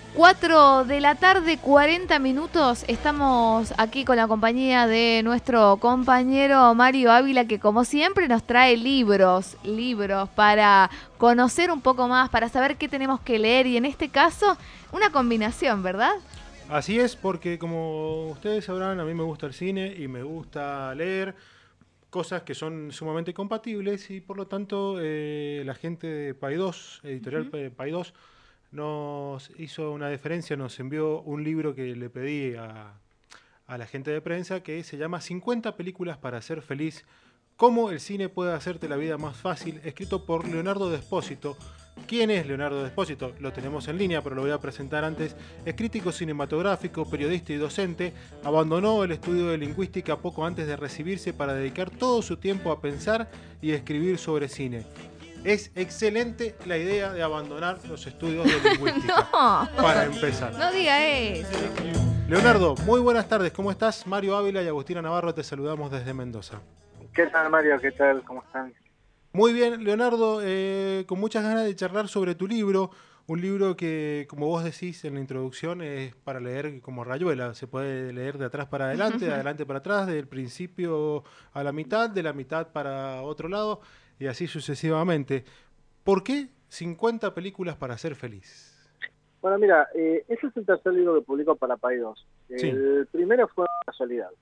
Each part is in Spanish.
4 de la tarde, 40 minutos. Estamos aquí con la compañía de nuestro compañero Mario Ávila, que como siempre nos trae libros para conocer un poco más, para saber qué tenemos que leer. Y en este caso, una combinación, ¿verdad? Así es, porque como ustedes sabrán, a mí me gusta el cine y me gusta leer cosas que son sumamente compatibles y por lo tanto la gente de Paidós, editorial Ujú. Paidós, nos hizo una deferencia, nos envió un libro que le pedí a la gente de prensa que se llama 50 películas para ser feliz. Cómo el cine puede hacerte la vida más fácil, escrito por Leonardo Despósito. ¿Quién es Leonardo Despósito? Lo tenemos en línea, pero lo voy a presentar antes. Es crítico cinematográfico, periodista y docente. Abandonó el estudio de lingüística poco antes de recibirse para dedicar todo su tiempo a pensar y escribir sobre cine. Es excelente la idea de abandonar los estudios de lingüística, No, para empezar. no diga eso. Leonardo, muy buenas tardes, ¿cómo estás? Mario Ávila y Agustina Navarro te saludamos desde Mendoza. ¿Qué tal, Mario? ¿Qué tal? ¿Cómo están? Muy bien, Leonardo, con muchas ganas de charlar sobre tu libro, un libro que, como vos decís en la introducción, es para leer como rayuela, se puede leer de atrás para adelante, de adelante para atrás, del principio a la mitad, de la mitad para otro lado, y así sucesivamente. ¿Por qué 50 películas para ser feliz? Bueno, mira, ese es el tercer libro que publico para Paidós. Sí, El primero fue una casualidad.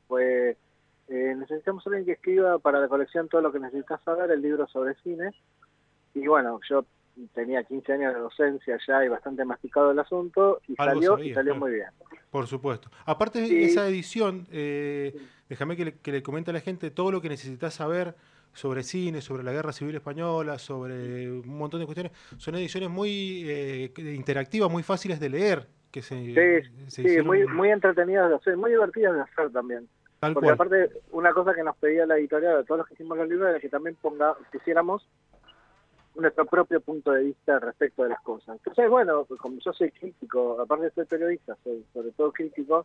Necesitamos a alguien que escriba para la colección Todo lo que necesitas saber, el libro sobre cine. Y bueno, yo tenía 15 años de docencia ya y bastante masticado el asunto, algo y sabía, salió claro. muy bien. Por supuesto. Aparte, Y esa edición, déjame que le comente a la gente todo lo que necesitas saber sobre cine, sobre la Guerra Civil Española, sobre un montón de cuestiones. Son ediciones muy interactivas, muy fáciles de leer, que sí, se sí, muy, hicieron muy entretenidas de hacer, muy divertidas de hacer también. tal Porque cual. aparte, una cosa que nos pedía la editorial de todos los que hicimos los libros era que también pusiéramos nuestro propio punto de vista respecto de las cosas. Entonces, bueno, pues como yo soy crítico, aparte de ser periodista, soy sobre todo crítico,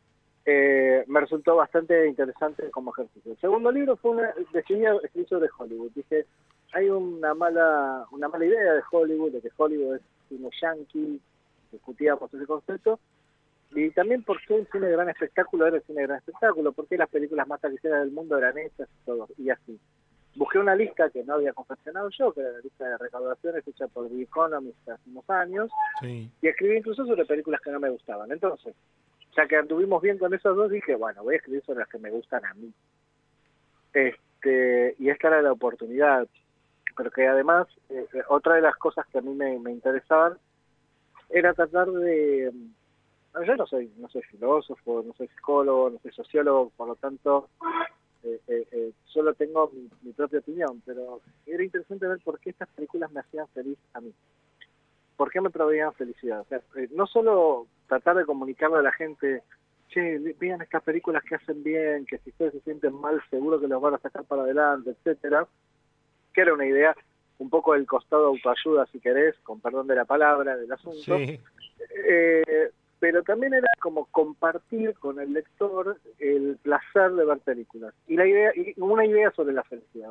me resultó bastante interesante como ejercicio. El segundo libro fue decidí escribir sobre Hollywood. Dije, hay una mala idea de Hollywood, de que Hollywood es cine yankee, discutíamos ese concepto, y también por qué el cine de gran espectáculo era el cine de gran espectáculo, por qué las películas más taquilleras del mundo eran esas y todo, y así. Busqué una lista que no había confeccionado yo, que era la lista de recaudaciones hecha por The Economist hace unos años, Sí. y escribí incluso sobre películas que no me gustaban. Entonces, ya que anduvimos bien con esos dos, dije, bueno, voy a escribir sobre las que me gustan a mí. Y esta era la oportunidad. Pero que además, otra de las cosas que a mí me interesaban era tratar de... Yo no soy filósofo, no soy psicólogo, no soy sociólogo, por lo tanto, solo tengo mi propia opinión, pero era interesante ver por qué estas películas me hacían feliz a mí. ¿Por qué me proveían felicidad? O sea, no solo tratar de comunicarle a la gente, che, vean estas películas que hacen bien, que si ustedes se sienten mal, seguro que los van a sacar para adelante, etcétera, que era una idea un poco del costado autoayuda, si querés, con perdón de la palabra, del asunto, Sí, eh, pero también era como compartir con el lector el placer de ver películas. Y una idea sobre la felicidad,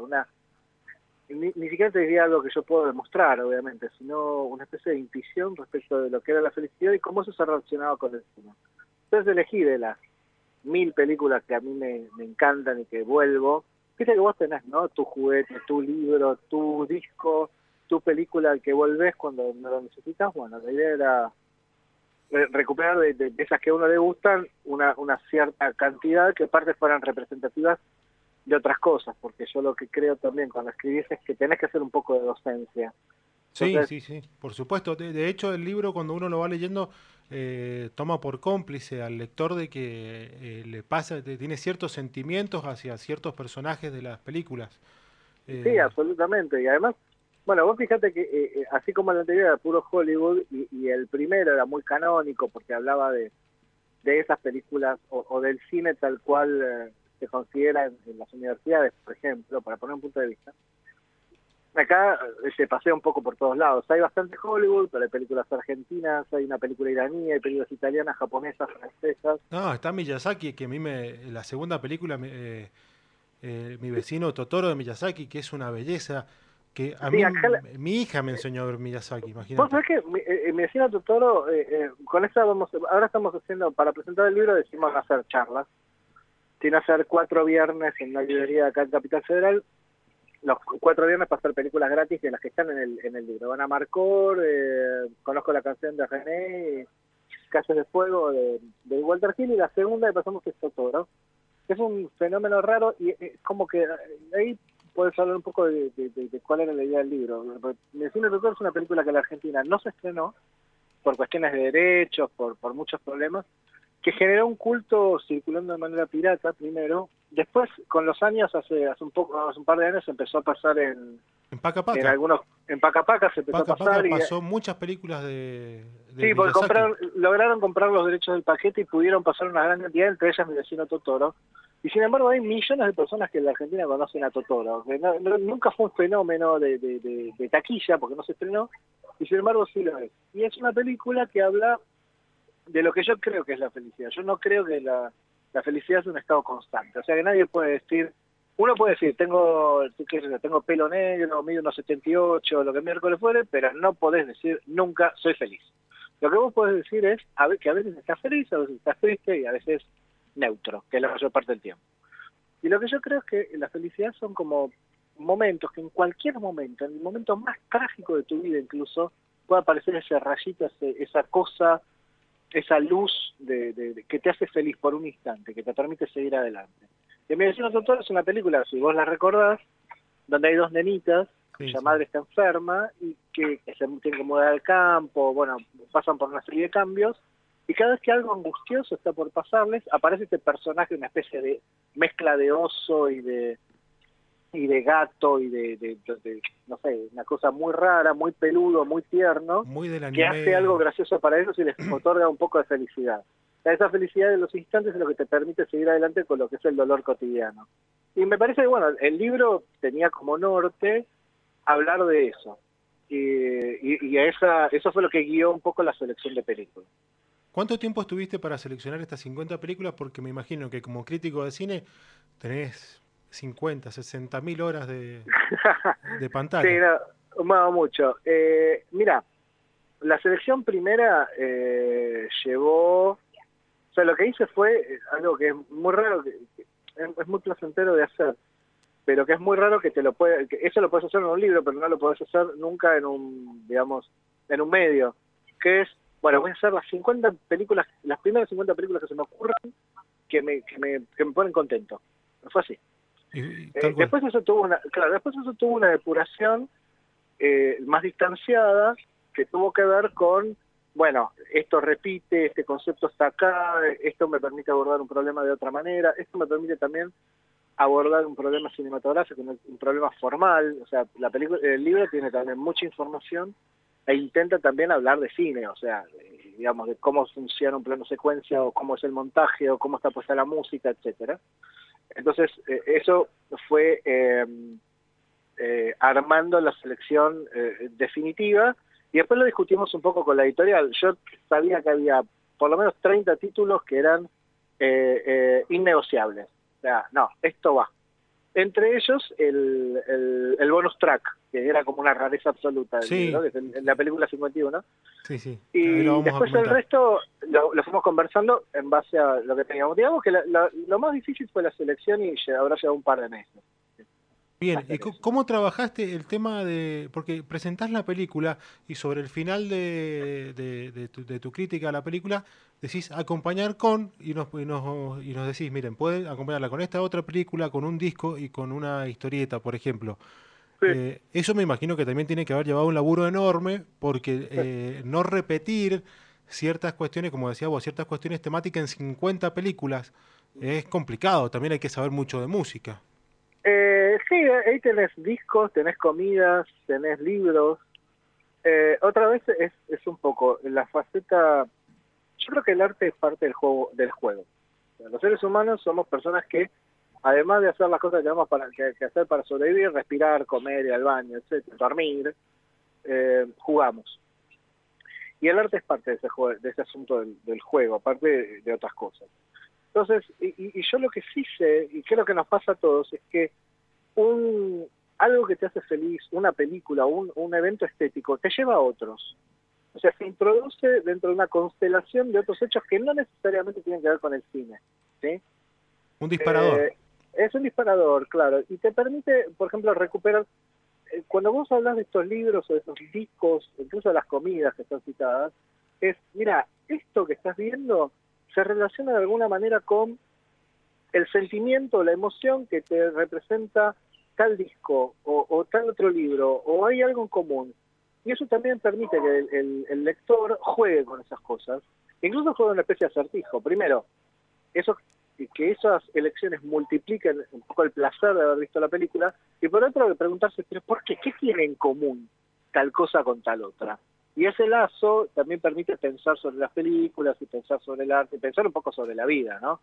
ni siquiera te diría algo que yo puedo demostrar, obviamente, sino una especie de intuición respecto de lo que era la felicidad y cómo eso se relacionaba con el cine. Entonces elegí de las 1000 películas que a mí me encantan y que vuelvo, viste que vos tenés, ¿no? Tu juguete, tu libro, tu disco, tu película al que volvés cuando no lo necesitas. Bueno, la idea era recuperar de esas que a uno le gustan una cierta cantidad que aparte fueran representativas de otras cosas, porque yo lo que creo también cuando escribís es que tenés que hacer un poco de docencia. sí, Entonces, sí, sí, por supuesto. De hecho, el libro, cuando uno lo va leyendo, toma por cómplice al lector de que le pasa, tiene ciertos sentimientos hacia ciertos personajes de las películas. sí, Eh, absolutamente. Y además, bueno, vos fíjate que así como el anterior era puro Hollywood y el primero era muy canónico porque hablaba de esas películas o del cine tal cual se considera en las universidades, por ejemplo, para poner un punto de vista. Acá se pasea un poco por todos lados. Hay bastante Hollywood, pero hay películas argentinas, hay una película iraní, hay películas italianas, japonesas, francesas. no, está Miyazaki, que a mí la segunda película, mi vecino Totoro de Miyazaki, que es una belleza. que a Sí, mí, acá mi hija me enseñó a ver Miyazaki, vos imagínate. sabés que mi vecino Totoro, con esta ahora estamos haciendo, para presentar el libro decimos no hacer charlas, sino hacer 4 viernes en una librería acá en Capital Federal, los 4 viernes para hacer películas gratis de las que están en el libro. Van a Marcor, conozco la canción de René, Calles de Fuego de Walter Hill, y la segunda que pasamos es Totoro. Es un fenómeno raro y como que ahí puedes hablar un poco de cuál era la idea del libro. Mi vecino Totoro es una película que en la Argentina no se estrenó por cuestiones de derechos, por muchos problemas, que generó un culto circulando de manera pirata primero. Después, con los años, hace un par de años, empezó a pasar En Paca en Paca. algunos, en Paca Paca se empezó a Paca Paca pasar y pasó muchas películas de sí, porque Miyazaki. lograron comprar los derechos del paquete y pudieron pasar una gran cantidad, entre ellas mi vecino Totoro. Y sin embargo hay millones de personas que en la Argentina conocen a Totoro. Que nunca fue un fenómeno de taquilla porque no se estrenó, y sin embargo sí lo es. Y es una película que habla de lo que yo creo que es la felicidad. Yo no creo que la felicidad es un estado constante. O sea que nadie puede decir, uno puede decir, tengo pelo negro, mido unos 78, lo que miércoles fuere, pero no podés decir nunca soy feliz. Lo que vos podés decir es que a veces estás feliz, a veces estás triste y a veces neutro, que es la mayor parte del tiempo. Y lo que yo creo es que la felicidad son como momentos que en cualquier momento, en el momento más trágico de tu vida incluso, puede aparecer ese rayito, esa cosa, esa luz que te hace feliz por un instante, que te permite seguir adelante. Y Mi vecino Totoro es una película, si vos la recordás, donde hay 2 nenitas, Sí, cuya sí. madre está enferma y que se tienen que mudar al campo, bueno, pasan por una serie de cambios, y cada vez que algo angustioso está por pasarles, aparece este personaje, una especie de mezcla de oso y de gato y no sé, una cosa muy rara, muy peludo, muy tierno, Muy del que hace algo anime. gracioso para ellos y les otorga un poco de felicidad. O sea, esa felicidad de los instantes es lo que te permite seguir adelante con lo que es el dolor cotidiano. Y me parece que, bueno, el libro tenía como norte hablar de eso. Eso fue lo que guió un poco la selección de películas. ¿Cuánto tiempo estuviste para seleccionar estas 50 películas? Porque me imagino que como crítico de cine tenés 50, 60 mil horas de Sí, pantalla. no, mucho. Mira, la selección primera llevó... O sea, lo que hice fue algo que es muy raro, que es muy placentero de hacer, pero que es muy raro que eso lo puedes hacer en un libro, pero no lo puedes hacer nunca en un, digamos, en un medio, que es, bueno, voy a hacer las 50 películas, las primeras 50 películas que se me ocurran, que me ponen contento. Fue así. Y tal cual. Después eso tuvo una depuración más distanciada, que tuvo que ver con, bueno, esto repite, este concepto está acá, esto me permite abordar un problema de otra manera, esto me permite también abordar un problema cinematográfico, un problema formal. O sea, el libro tiene también mucha información e intenta también hablar de cine, o sea, digamos, de cómo funciona un plano secuencia, o cómo es el montaje, o cómo está puesta la música, etcétera. Entonces, eso fue armando la selección definitiva, y después lo discutimos un poco con la editorial. Yo sabía que había por lo menos 30 títulos que eran innegociables. O sea, no, esto va. Entre ellos el bonus track, que era como una rareza absoluta del libro, Sí, que es en la película 51. sí, sí. Ahí lo Y vamos a después el comentar. resto lo fuimos conversando en base a lo que teníamos. Digamos que lo más difícil fue la selección y habrá llevado un par de meses. Bien, ¿y Hacer eso. cómo trabajaste el tema de...? Porque presentás la película y sobre el final de tu crítica a la película decís acompañar con y nos decís, miren, pueden acompañarla con esta otra película, con un disco y con una historieta, por ejemplo. Sí. Eso me imagino que también tiene que haber llevado un laburo enorme porque no repetir ciertas cuestiones, como decía vos, ciertas cuestiones temáticas en 50 películas es complicado. También hay que saber mucho de música. Sí, ahí tenés discos, tenés comidas, tenés libros. Otra vez es un poco la faceta. Yo creo que el arte es parte del juego. O sea, los seres humanos somos personas que, además de hacer las cosas que tenemos que hacer para sobrevivir, respirar, comer, ir al baño, etcétera, dormir, jugamos. Y el arte es parte de ese asunto del juego, aparte de otras cosas. Entonces, y yo lo que sí sé, y creo que nos pasa a todos, es que algo que te hace feliz, una película, un evento estético, te lleva a otros. O sea, se introduce dentro de una constelación de otros hechos que no necesariamente tienen que ver con el cine, ¿sí? Un disparador. Es un disparador, claro, y te permite, por ejemplo, recuperar. Cuando vos hablas de estos libros o de estos discos, incluso de las comidas que están citadas, mira, esto que estás viendo se relaciona de alguna manera con el sentimiento, la emoción que te representa tal disco o tal otro libro, o hay algo en común. Y eso también permite que el lector juegue con esas cosas, incluso juegue una especie de acertijo. Primero, que esas elecciones multipliquen un poco el placer de haber visto la película, y por otro, preguntarse, ¿pero por qué? ¿Qué tiene en común tal cosa con tal otra? Y ese lazo también permite pensar sobre las películas y pensar sobre el arte, y pensar un poco sobre la vida, ¿no?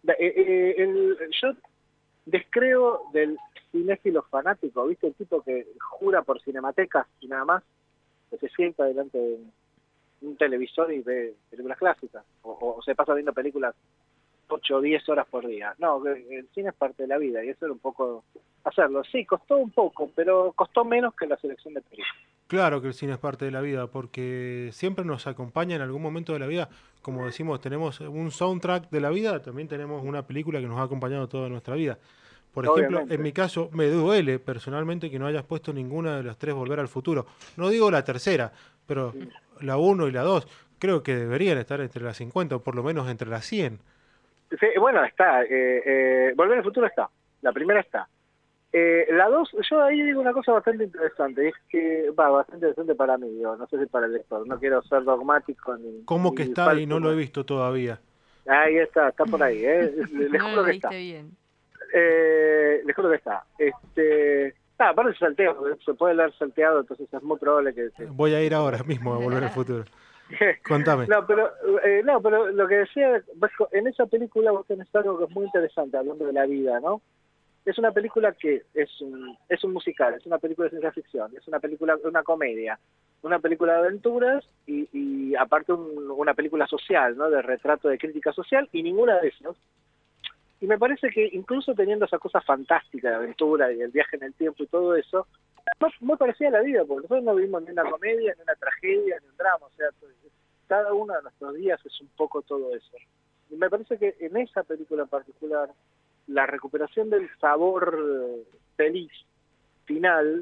Yo descreo del cinéfilo fanático, ¿viste? El tipo que jura por cinematecas y nada más, que se sienta delante de un televisor y ve películas clásicas, o se pasa viendo películas 8 o 10 horas por día. No, el cine es parte de la vida y eso era un poco hacerlo. Sí, costó un poco, pero costó menos que la selección de películas. Claro que el cine es parte de la vida, porque siempre nos acompaña en algún momento de la vida. Como decimos, tenemos un soundtrack de la vida, también tenemos una película que nos ha acompañado toda nuestra vida. Por ejemplo, Obviamente. en mi caso, me duele personalmente que no hayas puesto ninguna de las tres Volver al Futuro. No digo la tercera, pero la 1 y la 2 creo que deberían estar entre las 50 o por lo menos entre las 100. Sí, bueno, está. Volver al futuro está. La primera está. La 2, yo ahí digo una cosa bastante interesante, es que va bastante interesante para mí, digo, no sé si para el lector, no quiero ser dogmático ¿Cómo que ni está ahí? falso. No lo he visto todavía. Ahí está por ahí, les No juro lo que leíste está. bien. Les juro que está. Aparte se saltea, se puede leer salteado, entonces es muy probable que... Voy a ir ahora mismo a Volver al Futuro. Contame. No, pero lo que decía, en esa película vos tenés algo que es muy interesante, hablando de la vida, ¿no? Es una película que es un musical, es una película de ciencia ficción, es una comedia, una película de aventuras y aparte una película social, ¿no? De retrato de crítica social, y ninguna de esas. Y me parece que incluso teniendo esa cosa fantástica de aventura y el viaje en el tiempo y todo eso, muy parecida a la vida, porque nosotros no vivimos ni una comedia, ni una tragedia, ni un drama, o sea, cada uno de nuestros días es un poco todo eso. Y me parece que en esa película en particular, la recuperación del sabor feliz final,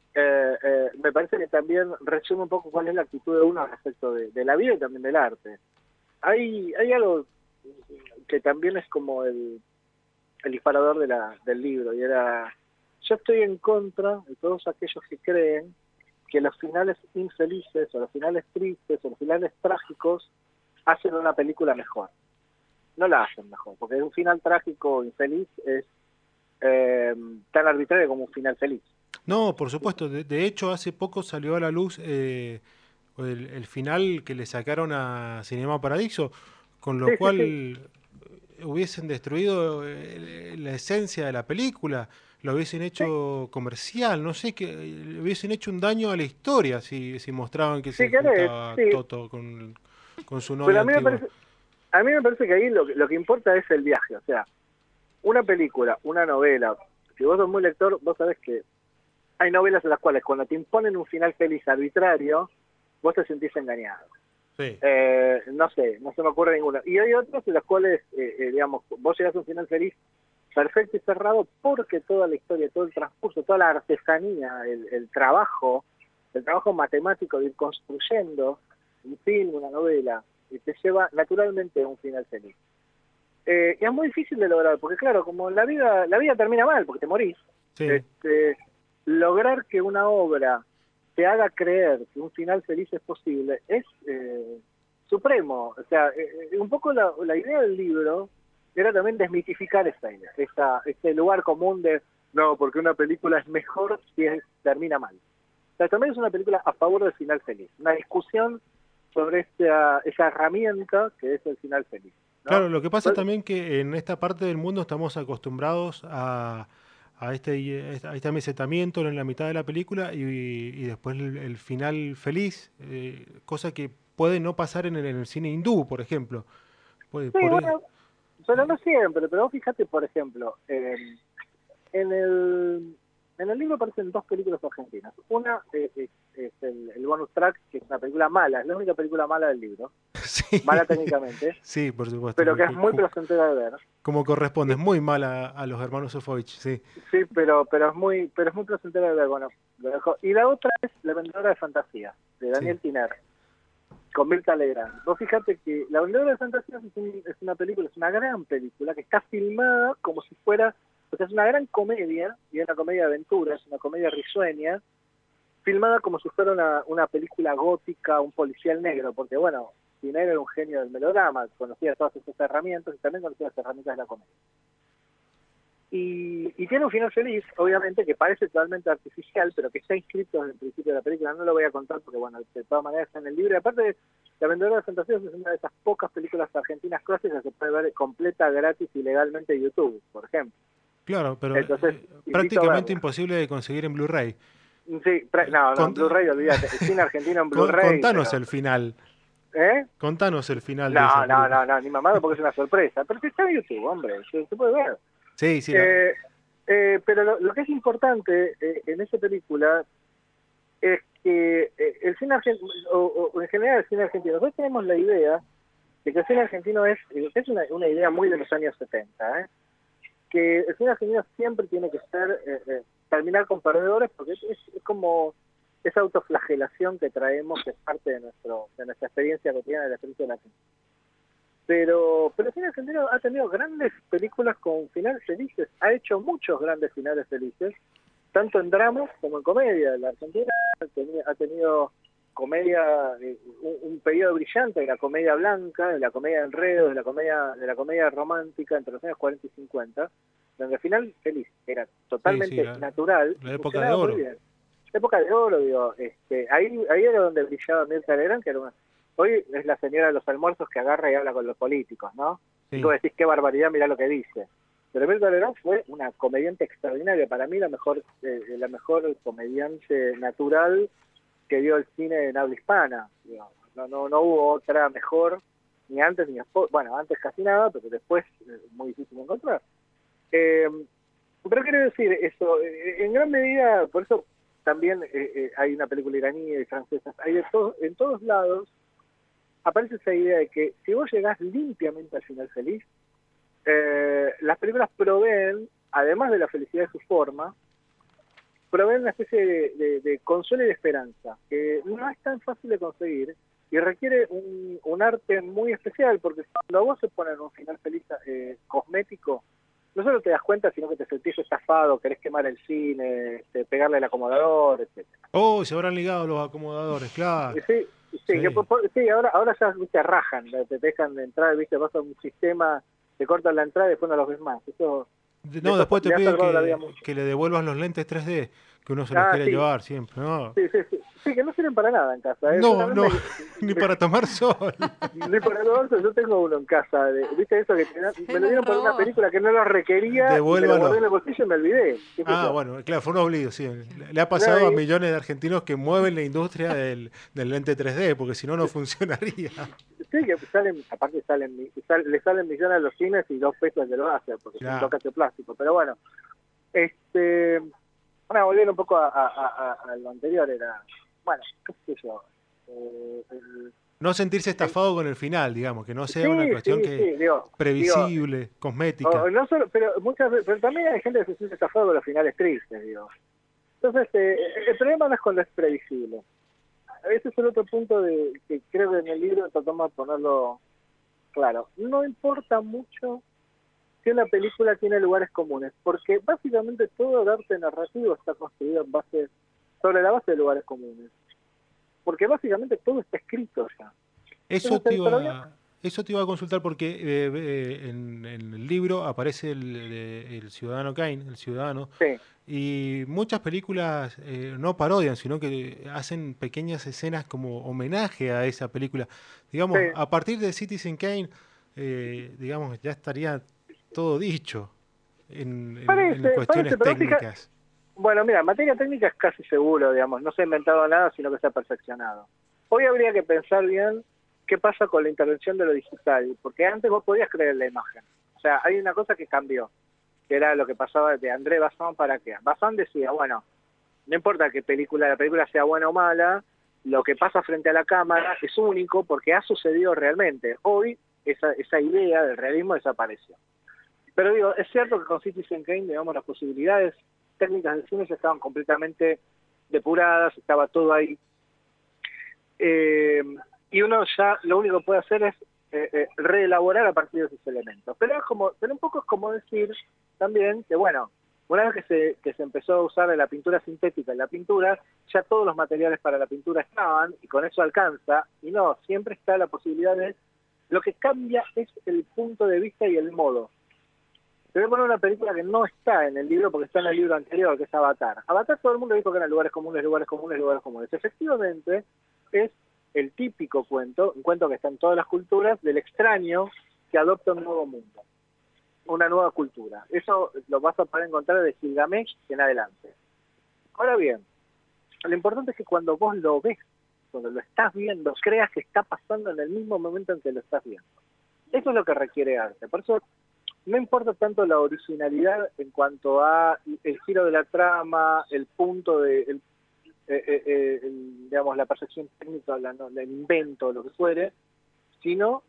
me parece que también resume un poco cuál es la actitud de uno respecto de la vida y también del arte. Hay algo que también es como el disparador del libro, y era: yo estoy en contra de todos aquellos que creen que los finales infelices o los finales tristes o los finales trágicos hacen una película mejor. No la hacen mejor, porque un final trágico o infeliz es tan arbitrario como un final feliz. No, por supuesto. De hecho, hace poco salió a la luz el final que le sacaron a Cinema Paradiso, con lo Sí, sí, sí. cual hubiesen destruido la esencia de la película, lo hubiesen hecho comercial, no sé, que hubiesen hecho un daño a la historia si mostraban que Si se querés, juntaba sí. Toto con su Pero novia antigua. a mí me parece que ahí lo que importa es el viaje. O sea, una película, una novela, si vos sos muy lector, vos sabés que hay novelas en las cuales cuando te imponen un final feliz arbitrario, vos te sentís engañado. Sí. No sé, no se me ocurre ninguna. Y hay otras en las cuales, digamos, vos llegás a un final feliz perfecto y cerrado porque toda la historia, todo el transcurso, toda la artesanía, el trabajo matemático de ir construyendo un film, una novela, te lleva naturalmente a un final feliz. Y es muy difícil de lograr, porque claro, como la vida termina mal, porque te morís, Sí. lograr que una obra te haga creer que un final feliz es posible es supremo. O sea, un poco la idea del libro era también desmitificar esa idea, este lugar común de no, porque una película es mejor si termina mal. O sea, también es una película a favor del final feliz, una discusión sobre esa herramienta que es el final feliz, ¿no? Claro, lo que pasa Entonces, también que en esta parte del mundo estamos acostumbrados a este amesetamiento en la mitad de la película y después el final feliz, cosa que puede no pasar en el cine hindú, por ejemplo. Puede, sí, por, e- bueno, pero no siempre. Pero vos fíjate, por ejemplo, en el En el libro aparecen 2 películas argentinas. Una es el bonus track, que es una película mala, es la única película mala del libro. Sí. Mala técnicamente. Sí, por supuesto. Pero que es muy placentera de ver. Como corresponde, es muy mala a los hermanos Sofovich, sí. Sí, pero es muy placentera de ver. Bueno, lo dejo. Y la otra es La vendedora de fantasía, de Daniel Tiner, con Mirta Legrand. Vos fíjate que La vendedora de fantasía es una película, es una gran película que está filmada como si fuera, o sea, es una gran comedia, y es una comedia de aventura, es una comedia risueña, filmada como si fuera una película gótica, un policial negro, porque bueno, Tiner era un genio del melodrama, conocía todas esas herramientas y también conocía las herramientas de la comedia. Y tiene un final feliz, obviamente, que parece totalmente artificial, pero que está inscrito desde el principio de la película. No lo voy a contar porque, bueno, de todas maneras está en el libro. Y aparte, La vendedora de fantasías es una de esas pocas películas argentinas clásicas que se puede ver completa, gratis y legalmente en YouTube, por ejemplo. Claro, pero Entonces, prácticamente imposible de conseguir en Blu-ray. Sí, no, Blu-ray, olvídate. El cine argentino en Blu-ray. Contanos el final. ¿Eh? Contanos el final de esa película. No, ni mamado porque es una sorpresa. Pero si está en YouTube, hombre, se puede ver. Sí, sí. Pero lo que es importante en esa película es que el cine argentino, o en general el cine argentino, nosotros tenemos la idea de que el cine argentino es una idea muy de los años 70, que el cine argentino siempre tiene que ser terminar con perdedores, porque es como esa autoflagelación que traemos, que es parte de nuestra experiencia cotidiana, de la experiencia de la gente. Pero el cine argentino ha tenido grandes películas con finales felices, ha hecho muchos grandes finales felices, tanto en dramas como en comedia. La Argentina ha tenido comedia, un periodo brillante de la comedia blanca, de la comedia de enredos, de la comedia romántica entre los años 40 y 50, donde el final feliz era totalmente natural. La época de oro. La época de oro, digo, ahí era donde brillaba Mirta Legrand, que era hoy es la señora de los almuerzos que agarra y habla con los políticos, ¿no? Sí. Y vos decís, qué barbaridad, mirá lo que dice. Pero Mirta Legrand fue una comediante extraordinaria, para mí la mejor comediante natural que dio el cine en habla hispana. No hubo otra mejor, ni antes ni después. Bueno, antes casi nada, pero después muy difícil de encontrar. Pero quiero decir eso, en gran medida, por eso también hay una película iraní y francesa, hay en todos lados aparece esa idea de que si vos llegás limpiamente al final feliz, las películas proveen, además de la felicidad de su forma, proveen una especie de consuelo y de esperanza, que no es tan fácil de conseguir y requiere un arte muy especial, porque cuando vos se ponen un final feliz cosmético, no solo te das cuenta, sino que te sentís estafado, querés quemar el cine, pegarle al acomodador, etcétera. Oh, se habrán ligado los acomodadores, claro. Sí, ahora ya te rajan, te dejan entrar, viste, vas a un sistema, te cortan la entrada y después no los ves más. Eso no, después te piden que le devuelvas los lentes 3D, que uno se los quiere llevar siempre, ¿no? Sí, que no sirven para nada en casa. No, ni para tomar sol. Ni para tomar sol, yo tengo uno en casa. ¿Viste eso que me lo dieron por una película que no lo requería? Devuélvalo. Me lo guardé en el bolsillo y me olvidé. Bueno, claro, fue un obligo, sí. Le ha pasado a millones de argentinos que mueven la industria del lente 3D, porque si no, no funcionaría. Sí, que aparte le salen millones a los cines y 2 pesos de lo hace, porque es un tocacho plástico. Pero bueno, volviendo un poco a lo anterior, era, bueno, qué sé yo. No sentirse estafado con el final, digamos, que no sea una cuestión previsible, cosmética. No solo, pero también hay gente que se siente estafado con los finales tristes, digo. Entonces, el problema no es cuando es previsible. Ese es el otro punto que creo que en el libro tratamos de ponerlo claro. No importa mucho si una película tiene lugares comunes, porque básicamente todo el arte narrativo está construido sobre la base de lugares comunes. Porque básicamente todo está escrito ya. Eso te iba a consultar porque en el libro aparece el ciudadano Kane, el ciudadano, y muchas películas no parodian, sino que hacen pequeñas escenas como homenaje a esa película. Digamos, a partir de Citizen Kane, digamos, ya estaría todo dicho en cuestiones técnicas. Bueno, mira, en materia técnica es casi seguro, digamos, no se ha inventado nada, sino que se ha perfeccionado. Hoy habría que pensar bien qué pasa con la intervención de lo digital, porque antes vos podías creer la imagen. O sea, hay una cosa que cambió. que era lo que pasaba de André Bazin para qué. Bazin decía, bueno, no importa que la película sea buena o mala, lo que pasa frente a la cámara es único porque ha sucedido realmente. Hoy esa idea del realismo desapareció. Pero digo, es cierto que con Citizen Kane, digamos, las posibilidades técnicas del cine ya estaban completamente depuradas, estaba todo ahí. Y uno ya lo único que puede hacer es reelaborar a partir de esos elementos. Pero un poco es como decir también que, bueno, una vez que se empezó a usar la pintura sintética en la pintura, ya todos los materiales para la pintura estaban, y con eso alcanza, y no, siempre está la posibilidad de... Lo que cambia es el punto de vista y el modo. Te voy a poner una película que no está en el libro porque está en el libro anterior, que es Avatar. Avatar todo el mundo dijo que eran lugares comunes, lugares comunes, lugares comunes. Efectivamente, es el típico cuento, un cuento que está en todas las culturas, del extraño que adopta un nuevo mundo, una nueva cultura. Eso lo vas a poder encontrar de Gilgamesh en adelante. Ahora bien, lo importante es que cuando vos lo ves, cuando lo estás viendo, creas que está pasando en el mismo momento en que lo estás viendo. Eso es lo que requiere arte. Por eso no importa tanto la originalidad en cuanto a el giro de la trama, el punto de, digamos, la percepción técnica, el invento, lo que fuere, sino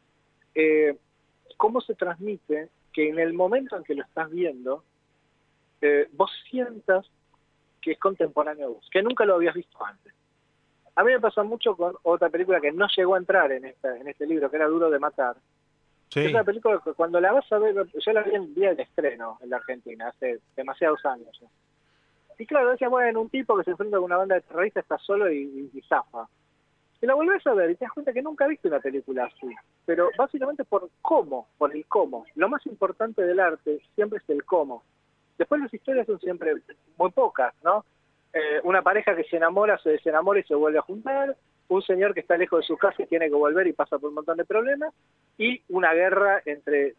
cómo se transmite que en el momento en que lo estás viendo, vos sientas que es contemporáneo a vos, que nunca lo habías visto antes. A mí me pasó mucho con otra película que no llegó a entrar en este libro, que era Duro de Matar. Sí. Es una película que cuando la vas a ver, yo la vi en día de estreno en la Argentina, hace demasiados años. Y claro, decía, bueno, un tipo que se enfrenta con una banda de terroristas está solo y zafa. Y la volvés a ver y te das cuenta que nunca viste una película así. Pero básicamente por el cómo. Lo más importante del arte siempre es el cómo. Después las historias son siempre muy pocas, ¿no? Una pareja que se enamora, se desenamora y se vuelve a juntar, un señor que está lejos de su casa y tiene que volver y pasa por un montón de problemas, y una guerra entre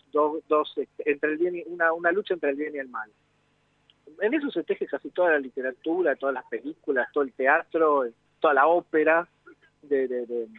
entre el bien y, una lucha entre el bien y el mal. En eso se teje casi toda la literatura, todas las películas, todo el teatro, toda la ópera de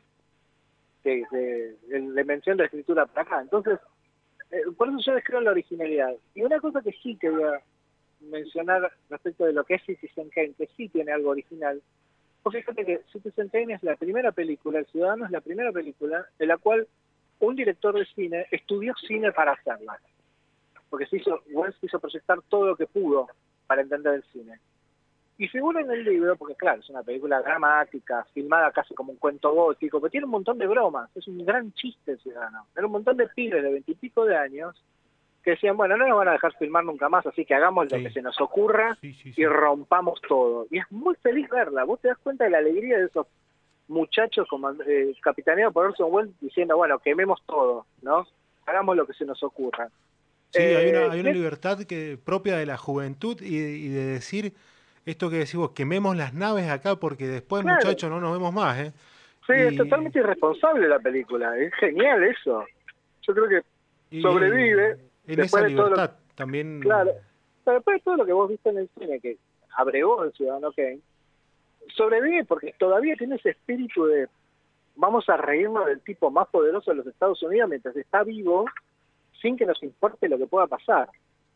mención de la escritura para acá. Entonces, por eso yo describo la originalidad. Y una cosa que sí quería mencionar respecto de lo que es Citizen Kane, que sí tiene algo original, porque fíjate que Citizen Kane es la primera película, El Ciudadano es la primera película en la cual un director de cine estudió cine para hacerla. Porque Wells quiso proyectar todo lo que pudo para entender el cine. Y figura en el libro, porque claro, es una película dramática, filmada casi como un cuento gótico, pero tiene un montón de bromas, es un gran chiste El Ciudadano. Era un montón de pibes de 20 y pico de años que decían, bueno, no nos van a dejar filmar nunca más, así que hagamos lo que se nos ocurra y rompamos todo. Y es muy feliz verla. Vos te das cuenta de la alegría de esos muchachos capitaneados por Orson Welles diciendo, bueno, quememos todo, ¿no? Hagamos lo que se nos ocurra. Sí, hay una libertad propia de la juventud y de decir esto que decís vos, quememos las naves acá porque después, claro, muchachos, no nos vemos más, ¿eh? Sí, es totalmente irresponsable la película, es genial eso. Yo creo que sobrevive. En esa libertad también... Claro, pero después de todo lo que vos viste en el cine, que abregó el Ciudadano Kane, sobrevive porque todavía tiene ese espíritu de vamos a reírnos del tipo más poderoso de los Estados Unidos mientras está vivo, sin que nos importe lo que pueda pasar.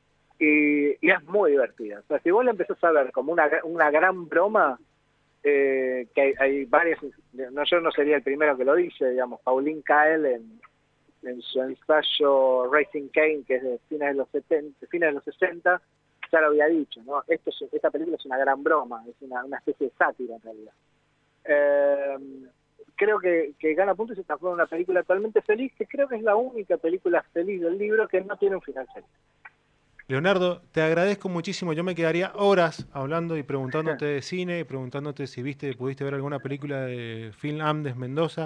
Y es muy divertida. O sea, si vos la empezás a ver como una gran broma, que hay varias, yo no sería el primero que lo dice, digamos, Pauline Kael en su ensayo Raising Kane, que es de fines de los 60, ya lo había dicho, ¿no? Esta película es una gran broma, es una especie de sátira en realidad. Creo que gana puntos y se transforma en una película totalmente feliz, que creo que es la única película feliz del libro que no tiene un final feliz. Leonardo, te agradezco muchísimo. Yo me quedaría horas hablando y preguntándote de cine, y preguntándote si pudiste ver alguna película de Film Amdes Mendoza,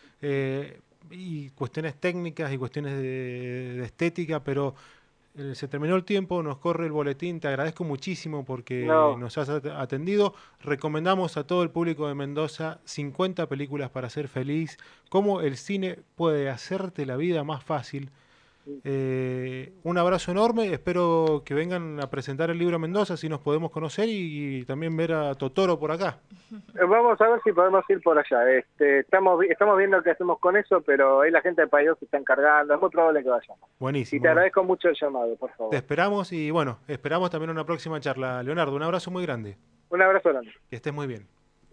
y cuestiones técnicas y cuestiones de estética, pero se terminó el tiempo, nos corre el boletín. Te agradezco muchísimo porque nos has atendido. Recomendamos a todo el público de Mendoza 50 películas para ser feliz, cómo el cine puede hacerte la vida más fácil. Un abrazo enorme, espero que vengan a presentar el libro a Mendoza, así nos podemos conocer y también ver a Totoro por acá. Vamos a ver si podemos ir por allá. Estamos viendo qué hacemos con eso, pero ahí la gente del país se está encargando, es muy probable que vayamos. Buenísimo. Y te agradezco mucho el llamado, por favor. Te esperamos y bueno, esperamos también una próxima charla. Leonardo, un abrazo muy grande. Un abrazo grande. Que estés muy bien.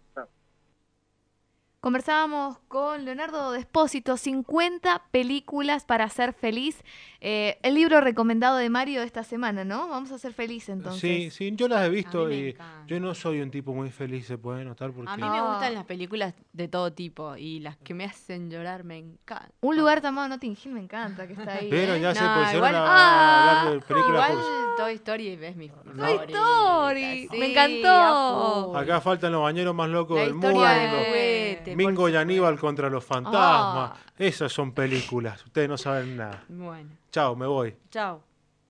Conversábamos con Leonardo Despósito, 50 películas para ser feliz. El libro recomendado de Mario de esta semana, ¿no? Vamos a ser felices entonces. Sí, sí, yo las he visto A mí me y encanta. yo no soy un tipo muy feliz, se puede notar, porque A mí me gustan las películas de todo tipo y las que me hacen llorar me encantan. Un lugar llamado Notting Hill me encanta que está ahí. Pero ya se No, pusieron igual- a hablar de películas. Igual por- Toy Story es mi Toy favorita, Story, sí, me encantó. a full. Acá faltan los bañeros más locos La del historia de mundo. juguete. Mingo por y Aníbal supuesto. contra los fantasmas. Ah. Esas son películas. Ustedes no saben nada. Bueno, Chao, me voy. chao.